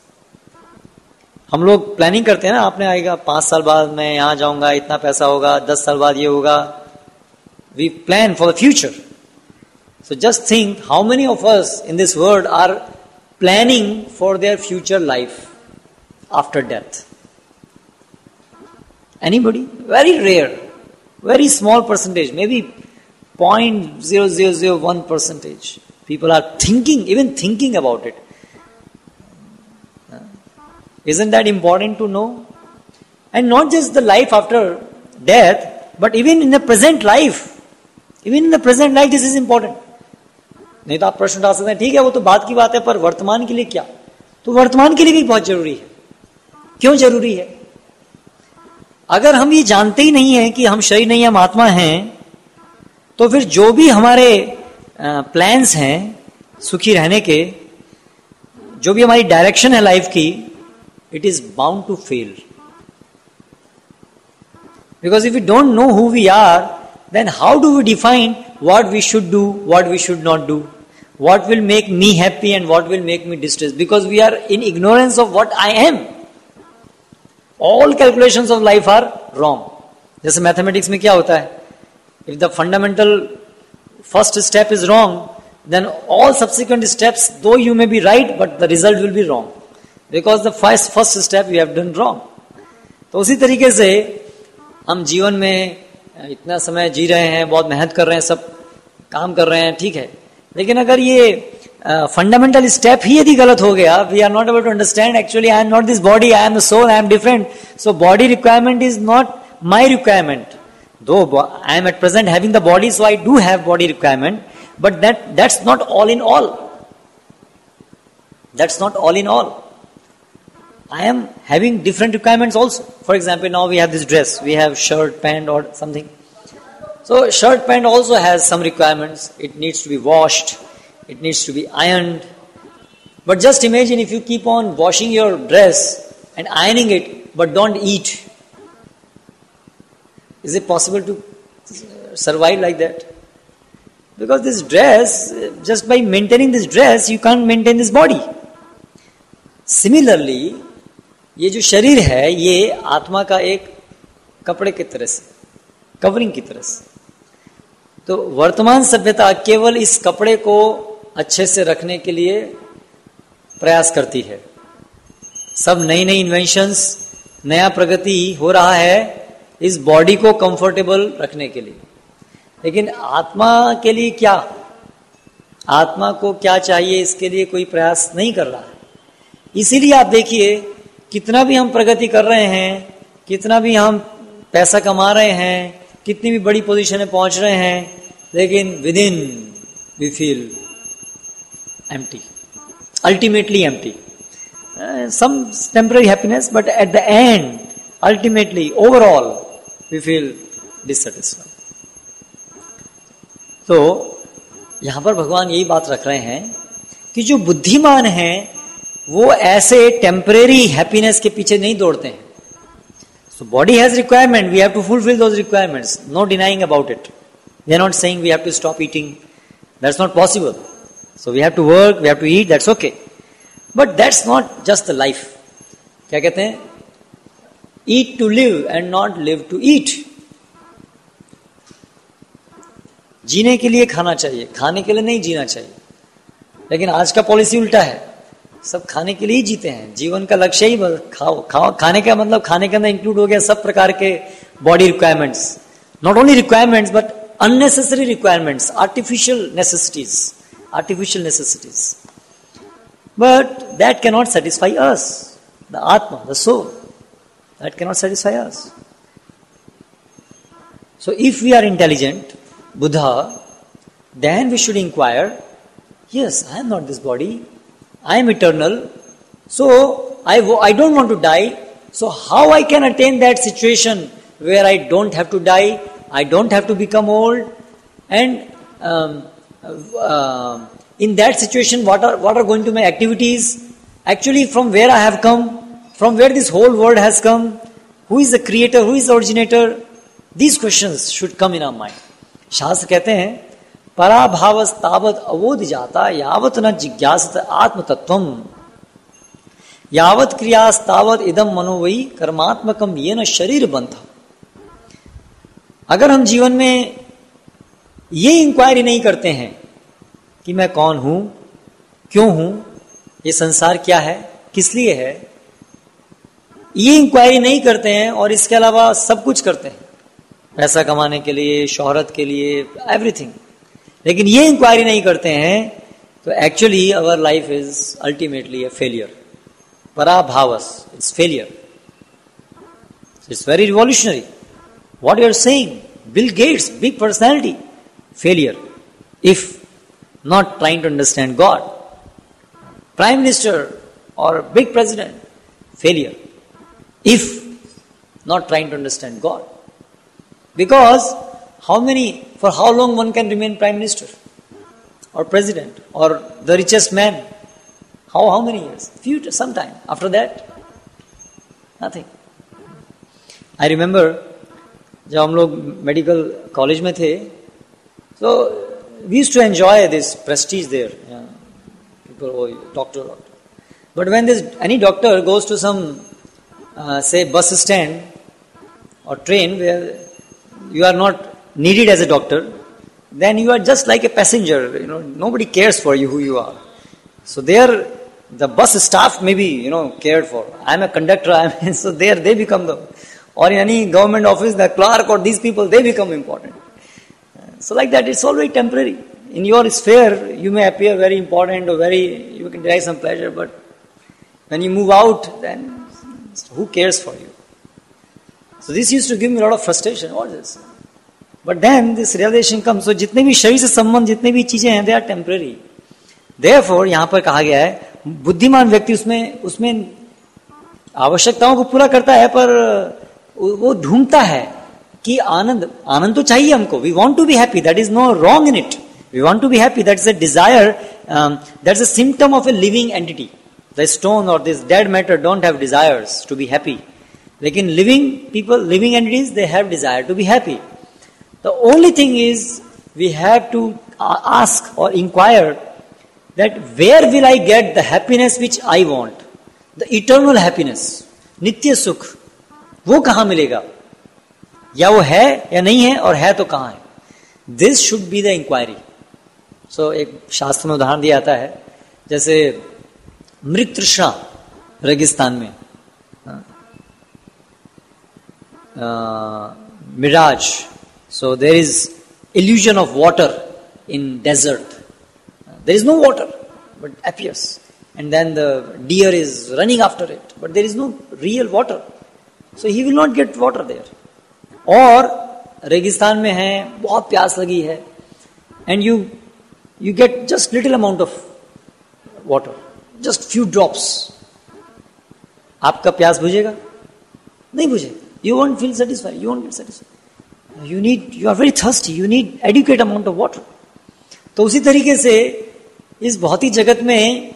हम लोग planning करते हैं ना, आपने आएगा पांच साल बाद मैं यहाँ जाऊंगा, इतना पैसा होगा, दस साल बाद ये होगा. We plan for the future. So just think how many of us in this world are planning for their future life after death. Anybody? Very rare. Very small percentage. Maybe zero point zero zero zero one percentage. People are thinking, even thinking about it. Isn't that important to know? And not just the life after death, but even in the present life. Even in the present life this is important. नहीं तो आप प्रश्न उठा सकते हैं, ठीक है वो तो बात की बात है, पर वर्तमान के लिए क्या? तो वर्तमान के लिए भी बहुत जरूरी है. क्यों जरूरी है? अगर हम ये जानते ही नहीं है कि हम शरीर नहीं हम आत्मा हैं, तो फिर जो भी हमारे प्लान्स हैं सुखी रहने के, जो भी हमारी डायरेक्शन है लाइफ की, it is bound to fail. Because if we don't know who we are, then how do we define what we should do, what we should not do, what will make me happy and what will make me distressed, because we are in ignorance of what I am. All calculations of life are wrong. जैसे mathematics में क्या होता है, if the fundamental first step is wrong, then all subsequent steps, though you may be right, but the result will be wrong, because the first first step you have done wrong. तो उसी तरीके से हम जीवन में इतना समय जी रहे हैं, बहुत मेहनत कर रहे हैं, सब काम कर रहे हैं, ठीक है, लेकिन अगर ये फंडामेंटल स्टेप ही यदि गलत हो गया, we are not able to understand actually I am not this body, I am the soul, I am different, so body requirement is not my requirement. Though I am at present having the body, so I do have body requirement, but that that's not all in all. That's not all in all. I am having different requirements also. For example, now we have this dress, we have shirt, pant or something. So shirt, pant also has some requirements. It needs to be washed, it needs to be ironed. But just imagine if you keep on washing your dress and ironing it, but don't eat. Is it possible to survive like that? Because this dress, just by maintaining this dress, you can't maintain this body. Similarly, ये जो शरीर है, ये आत्मा का एक कपड़े की तरह से, कवरिंग की तरह से. तो वर्तमान सभ्यता केवल इस कपड़े को अच्छे से रखने के लिए प्रयास करती है. सब नई नई इन्वेंशंस, नया प्रगति हो रहा है इस बॉडी को कंफर्टेबल रखने के लिए. लेकिन आत्मा के लिए क्या, आत्मा को क्या चाहिए, इसके लिए कोई प्रयास नहीं कर रहा है. इसीलिए आप देखिए, कितना भी हम प्रगति कर रहे हैं, कितना भी हम पैसा कमा रहे हैं, कितनी भी बड़ी पोजीशन में पहुंच रहे हैं, लेकिन within we feel empty, ultimately empty. Some temporary happiness, but at the end ultimately overall we feel dissatisfied. तो यहां पर भगवान यही बात रख रहे हैं कि जो बुद्धिमान है वो ऐसे टेम्परेरी हैप्पीनेस के पीछे नहीं दौड़ते हैं. So body has requirement, we have to fulfill those requirements, no denying about it. We are not saying we have to stop eating, that's not possible. So we have to work, we have to eat, that's okay. But that's not just the life. क्या कहते हैं? Eat to live and not live to eat. जीने के लिए खाना चाहिए, खाने के लिए नहीं जीना चाहिए. लेकिन आज का पॉलिसी उल्टा है, सब खाने के लिए ही जीते हैं. जीवन का लक्ष्य ही खाओ खाओ. खाने का मतलब खाने के अंदर इंक्लूड हो गया सब प्रकार के body requirements, not only requirements but unnecessary requirements, artificial necessities, artificial necessities. But that can not satisfy us, the आत्मा, the soul, that can not satisfy us. So if we are intelligent Buddha, then we should inquire, yes, I am not this body, I am eternal, so I, I don't want to die, so how I can attain that situation where I don't have to die, I don't have to become old, and um, uh, in that situation what are, what are going to be my activities, actually from where I have come, from where this whole world has come, who is the creator, who is the originator, these questions should come in our mind. शास्त्र कहते हैं पराभावस्तावत अवोध जाता यावत न जिज्ञासत आत्म तत्वम यावत क्रियास्तावत इदम मनोवई कर्मात्मकम ये न शरीर बंधा. अगर हम जीवन में ये इंक्वायरी नहीं करते हैं कि मैं कौन हूं, क्यों हूं, ये संसार क्या है, किस लिए है, ये इंक्वायरी नहीं करते हैं और इसके अलावा सब कुछ करते हैं, पैसा कमाने के लिए, शोहरत के लिए, एवरीथिंग, लेकिन ये इंक्वायरी नहीं करते हैं, तो actually our life is ultimately a failure. पराभावस, it's failure. It's very revolutionary what you are saying. Bill Gates, big personality, failure if not trying to understand God. Prime minister और big president, failure if not trying to understand God. Because how many, for how long one can remain prime minister or president or the richest man? How how many years? Few, some time. After that, nothing. I remember जब हम लोग medical college में थे, so we used to enjoy this prestige there. Yeah. People, oh, doctor, doctor. But when this any doctor goes to some uh, say bus stand or train where you are not needed as a doctor, then you are just like a passenger, you know, nobody cares for you who you are. So there the bus staff may be, you know, cared for. I am a conductor, I am, so there they become the, or in any government office, the clerk or these people, they become important. So like that, it's always temporary. In your sphere, you may appear very important or very, you can derive some pleasure, but when you move out, then who cares for you? So this used to give me a lot of frustration. What is this? But then this realization comes. So जितने भी शरीर से संबंध, जितने भी चीजें हैं, they are temporary. Therefore यहाँ पर कहा गया है, बुद्धिमान व्यक्ति उसमें उसमें आवश्यकताओं को पूरा करता है, पर वो ढूंढता है कि आनंद आनंद तो चाहिए हमको. We want to be happy. That is no wrong in it. We want to be happy. That is a desire um, that's a symptom of a living entity. The stone or this dead matter don't have desires to be happy. Lekin living people, living entities, they have desire to be happy. The only thing is, we have to ask or inquire that where will I get the happiness which I want? The eternal happiness, nitya sukh, वो कहाँ मिलेगा? या वो है या नहीं है, और है तो कहाँ है? This should be the inquiry. So एक शास्त्र में उदाहरण दिया जाता है, जैसे मृग तृष्णा रेगिस्तान में, Miraj. So there is illusion of water in desert. There is no water, but appears. And then the deer is running after it, but there is no real water. So he will not get water there. और रेगिस्तान में है, बहुत प्यास लगी है, and you you get just little amount of water, just few drops. आपका प्यास बुझेगा? नहीं बुझेगा. You won't feel satisfied. You won't get satisfied. You need, you are very thirsty. You need adequate amount of water. तो उसी तरीके से इस भौतिक जगत में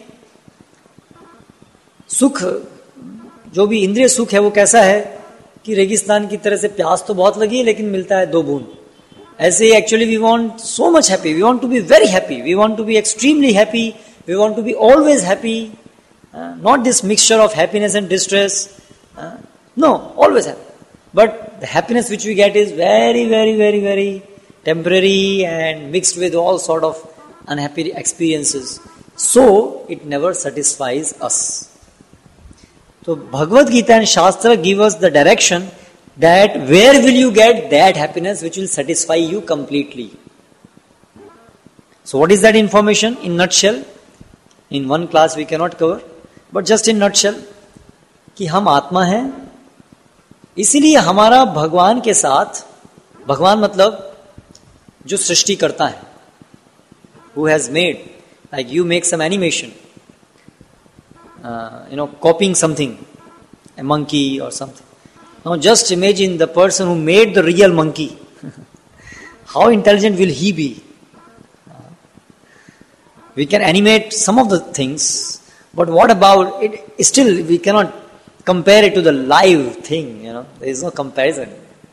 सुख, जो भी इंद्रिय सुख है, वो कैसा है कि रेगिस्तान की तरह से प्यास तो बहुत लगी है लेकिन मिलता है दो बूंद. ऐसे ही actually we want so much happy, we want to be very happy, we want to be extremely happy, we want to be always happy, not this mixture of happiness and distress. No, always happy. But the happiness which we get is very, very, very, very temporary and mixed with all sort of unhappy experiences. So, it never satisfies us. So, Bhagavad Gita and Shastra give us the direction that where will you get that happiness which will satisfy you completely. So, what is that information in nutshell? In one class we cannot cover, but just in nutshell, कि हम आत्मा हैं, इसीलिए हमारा भगवान के साथ, भगवान मतलब जो सृष्टि करता है, who has made, like you make some animation, uh, you know, copying something, a monkey or something. Now just imagine the person who made the real monkey. How intelligent will he be? Uh, we can animate some of the things, but what about it? Still, we cannot compare it to the live thing, you know. There is no comparison.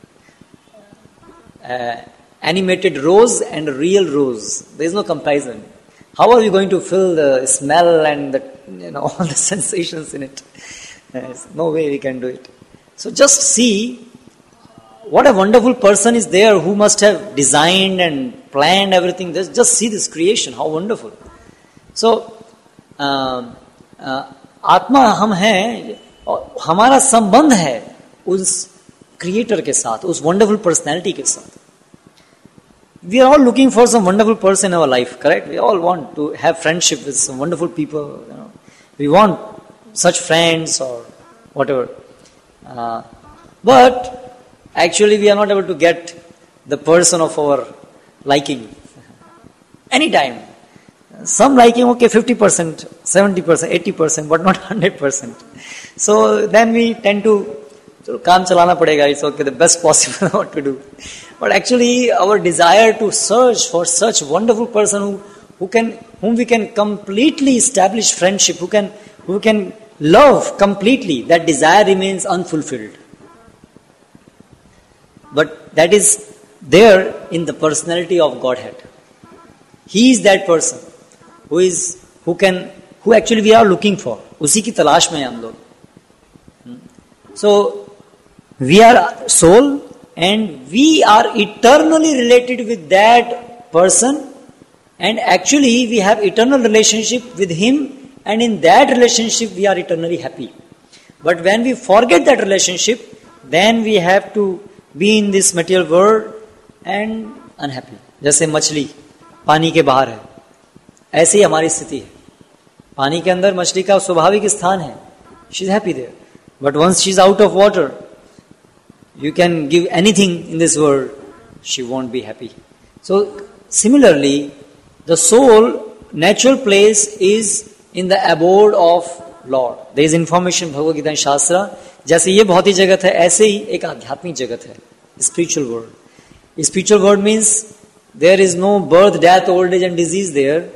Uh, animated rose and real rose. There is no comparison. How are we going to feel the smell and the, you know, all the sensations in it? There's no way we can do it. So just see what a wonderful person is there who must have designed and planned everything. Just see this creation, how wonderful. So, uh, uh, आत्मा हम हैं, और हमारा संबंध है उस creator के साथ, उस वंडरफुल पर्सनैलिटी के साथ. We are all looking for some wonderful person in our life, correct? We all want to have friendship with some wonderful people, you know. We want such friends और whatever, but actually we are not able to get the person of our liking any time. Some liking, okay, fifty percent, seventy percent, eighty percent, but not one hundred percent. So then we tend to, so काम चलाना पड़ेगा, it's okay, the best possible what to do. But actually our desire to search for such wonderful person who, who can, whom we can completely establish friendship, who can, who can love completely, that desire remains unfulfilled. But that is there in the personality of Godhead. He is that person who is, who can, who actually we are looking for. उसी की तलाश में हम लोग. So we are soul and we are eternally related with that person, and actually we have eternal relationship with him, and in that relationship we are eternally happy. But when we forget that relationship, then we have to be in this material world and unhappy. जैसे मछली पानी के बाहर है, ऐसी ही हमारी स्थिति है. पानी के अंदर मछली का स्वाभाविक स्थान है, she is happy there. But once she is out of water, you can give anything in this world, she won't be happy. So similarly the soul natural place is in the abode of Lord. There is information Bhagavad Gita shastra. जैसे ये भौतिक जगत है, ऐसे ही एक आध्यात्मिक जगत है, spiritual world. Spiritual world means there is no birth, death, old age and disease there.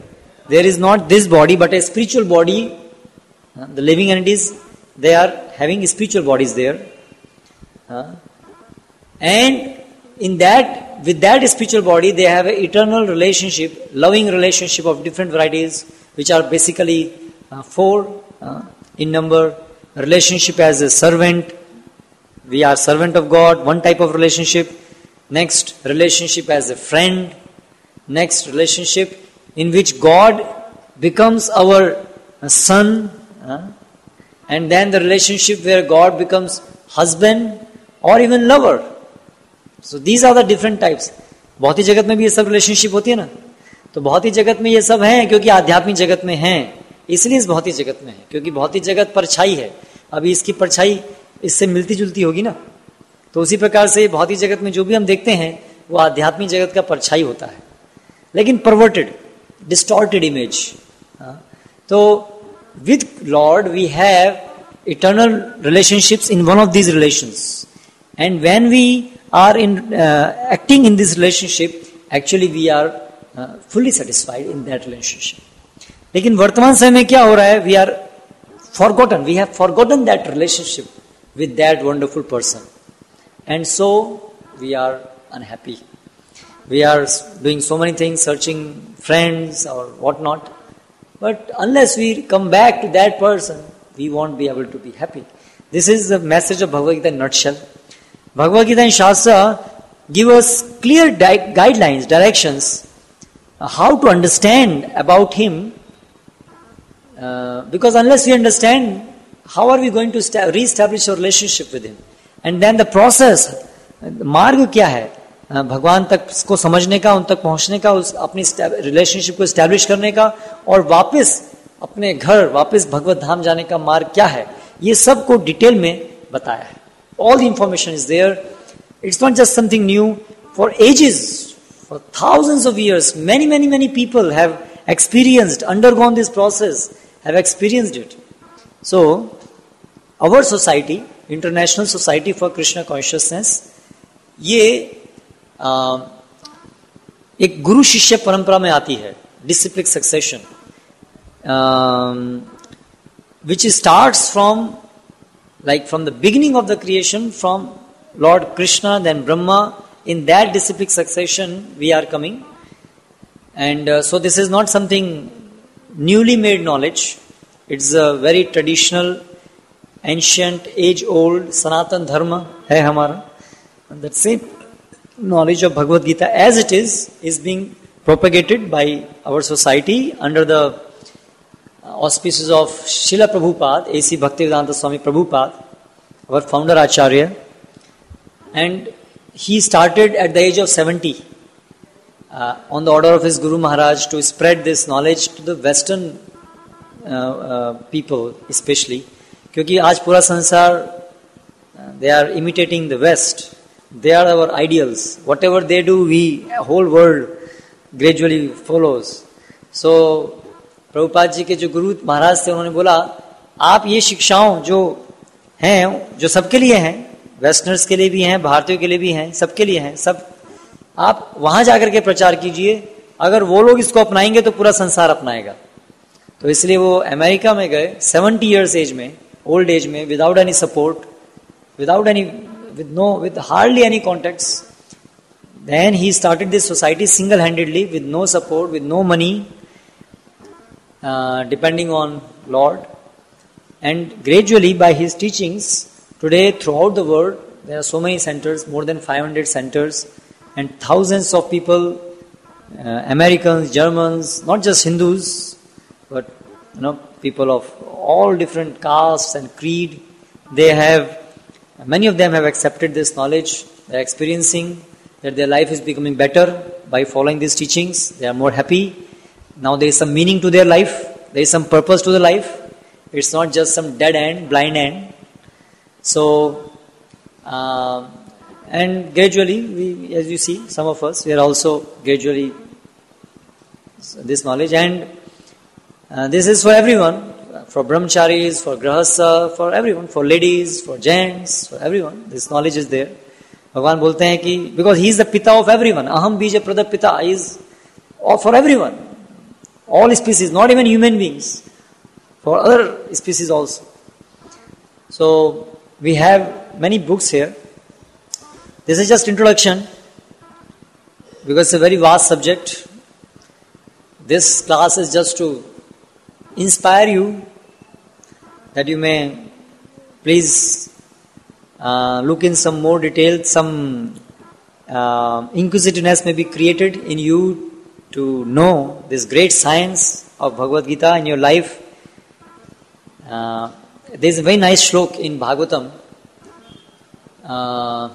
there is not this body but a spiritual body. Uh, the living entities, they are having spiritual bodies there. Uh, and in that, with that spiritual body, they have an eternal relationship, loving relationship of different varieties, which are basically uh, four uh, in number. Relationship as a servant. We are servant of God, one type of relationship. Next, relationship as a friend. Next, relationship in which God becomes our son. Uh, and then the relationship where God becomes husband or even lover. So these are the different types. भौतिक जगत में भी ये सब relationship होती है ना. तो भौतिक जगत में ये सब है क्योंकि आध्यात्मिक जगत में है, इसलिए इस भौतिक जगत में है. क्योंकि भौतिक जगत परछाई है, अभी इसकी परछाई इससे मिलती जुलती होगी ना. तो उसी प्रकार से भौतिक जगत में जो भी हम देखते हैं वो आध्यात्मिक जगत का परछाई होता है, लेकिन परवर्टेड, डिस्टॉर्टेड इमेज. तो with Lord we have eternal relationships in one of these relations, and when we are in uh, acting in this relationship, actually we are uh, fully satisfied in that relationship. लेकिन वर्तमान समय में क्या हो रहा है? We are forgotten. We have forgotten that relationship with that wonderful person, and so we are unhappy. We are doing so many things, searching friends or whatnot, but unless we come back to that person, we won't be able to be happy. This is the message of Bhagavad Gita in nutshell. Bhagavad Gita and Shastra give us clear di- guidelines, directions, uh, how to understand about him. Uh, because unless we understand, how are we going to sta- re-establish our relationship with him? And then the process, मार्ग क्या है uh, भगवान तक को समझने का, उन तक पहुंचने का, उस अपनी रिलेशनशिप को एस्टैब्लिश करने का, और वापस अपने घर, वापस भगवत धाम जाने का मार्ग क्या है, ये सब को डिटेल में बताया है. All the information is there. It's not just something new. For ages, for thousands of years, many, many, many people have experienced, undergone this process, have experienced it. So, our society, International Society for Krishna Consciousness, ये uh, एक गुरु शिष्य परंपरा में आती है, disciplic succession, um, which starts from like from the beginning of the creation, from Lord Krishna, then Brahma. In that disciplic succession we are coming, and uh, so this is not something newly made knowledge. It's a very traditional, ancient, age-old Sanatan Dharma hai hamara. And that same knowledge of Bhagavad Gita as it is is being propagated by our society under the auspices of Srila Prabhupada, A C Bhaktivedanta Swami Prabhupada, our founder Acharya. And he started at the age of seventy uh, on the order of his Guru Maharaj to spread this knowledge to the Western uh, uh, people especially. क्योंकि आज पूरा संसार, uh, they are imitating the West. They are our ideals. Whatever they do, we, whole world gradually follows. So, Prabhupada ji के जो गुरु महाराज थे, उन्होंने बोला आप ये शिक्षाओं जो हैं, जो सबके लिए हैं, वेस्टर्नर्स के लिए भी हैं, भारतीयों के लिए भी हैं, सबके लिए हैं, सब आप वहां जाकर के प्रचार कीजिए. अगर वो लोग इसको अपनाएंगे तो पूरा संसार अपनाएगा. तो इसलिए वो अमेरिका में गए सेवेंटी इयर्स एज में, ओल्ड एज में, without any support, without any, with no, with hardly any contacts. Then he started this society single handedly, with no support, with no money, Uh, depending on Lord, and gradually by his teachings, today throughout the world there are so many centers, more than five hundred centers, and thousands of people, uh, Americans, Germans, not just Hindus, but you know, people of all different castes and creed, they have, many of them have accepted this knowledge. They are experiencing that their life is becoming better by following these teachings. They are more happy. Now there is some meaning to their life. There is some purpose to the life. It's not just some dead end, blind end. So, uh, and gradually, we, as you see, some of us, we are also gradually this knowledge. And uh, this is for everyone, for brahmacharis, for grahastha, for everyone, for ladies, for gents, for everyone. This knowledge is there. Bhagavan बोलते हैं कि because he is the pita of everyone. Aham bija prada pita is for everyone. All species, not even human beings, for other species also. So we have many books here. This is just introduction, because it's a very vast subject. This class is just to inspire you, that you may please uh, look in some more detail. Some uh, inquisitiveness may be created in you to know this great science of Bhagavad Gita in your life. Uh, there is a very nice shlok in Bhagavatam uh,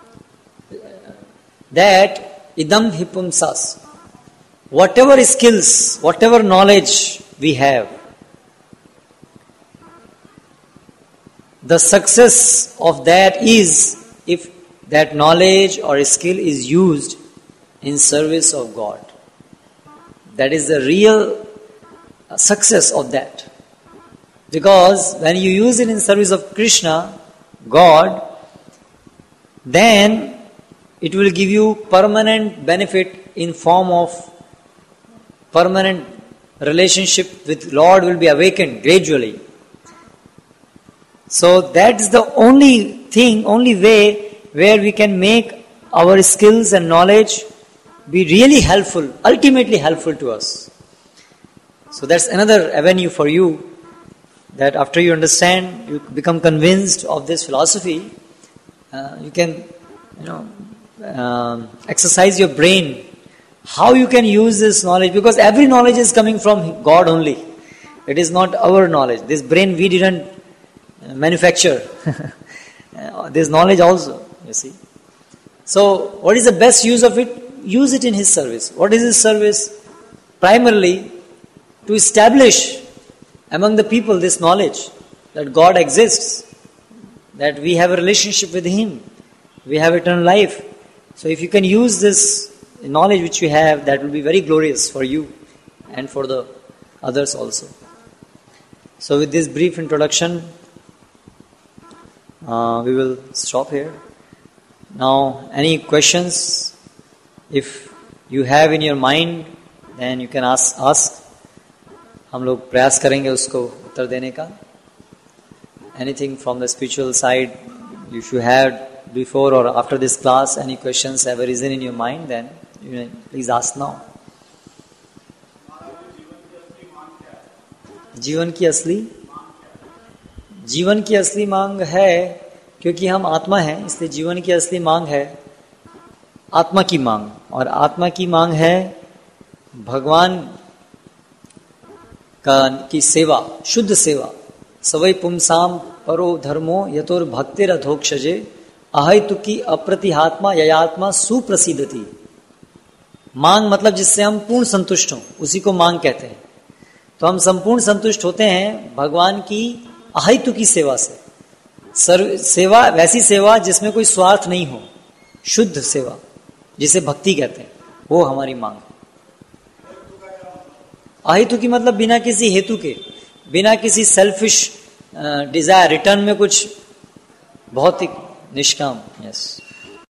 that idam hipumsas, whatever skills, whatever knowledge we have, the success of that is if that knowledge or skill is used in service of God. That is the real success of that. Because when you use it in service of Krishna, God, then it will give you permanent benefit in form of permanent relationship with Lord will be awakened gradually. So that is the only thing, only way where we can make our skills and knowledge be really helpful, ultimately helpful to us. So that's another avenue for you, that after you understand, you become convinced of this philosophy, uh, you can, you know, um, exercise your brain, how you can use this knowledge, because every knowledge is coming from God only. It is not our knowledge. This brain we didn't manufacture. This knowledge also, you see. So, what is the best use of it? Use it in His service. What is His service? Primarily, to establish among the people this knowledge that God exists, that we have a relationship with Him, we have eternal life. So, if you can use this knowledge which you have, that will be very glorious for you and for the others also. So, with this brief introduction, uh, we will stop here. Now, any questions? If you have in your mind, then you can ask. ask. हम लोग प्रयास करेंगे उसको उत्तर देने का. Anything from the spiritual side, if you had before or after this class, any questions have arisen in your mind, then you may please ask now. जीवन की असली जीवन की असली मांग है, क्योंकि हम आत्मा हैं, इसलिए जीवन की असली मांग है आत्मा की मांग. और आत्मा की मांग है भगवान का की सेवा, शुद्ध सेवा. सवै पुंसाम परो धर्मो यतोर भक्तिर अधोक्षजे अहैतुकी अप्रतिहात्मा ययात्मा सुप्रसिद्धति. मांग मतलब जिससे हम पूर्ण संतुष्ट हों, उसी को मांग कहते हैं. तो हम संपूर्ण संतुष्ट होते हैं भगवान की अहैतुकी सेवा से. सर्व सेवा, वैसी सेवा जिसमें कोई स्वार्थ नहीं हो, शुद्ध सेवा जिसे भक्ति कहते हैं, वो हमारी मांग है. अहेतु की मतलब बिना किसी हेतु के, बिना किसी सेल्फिश डिजायर, रिटर्न में कुछ बहुत ही निष्काम. यस.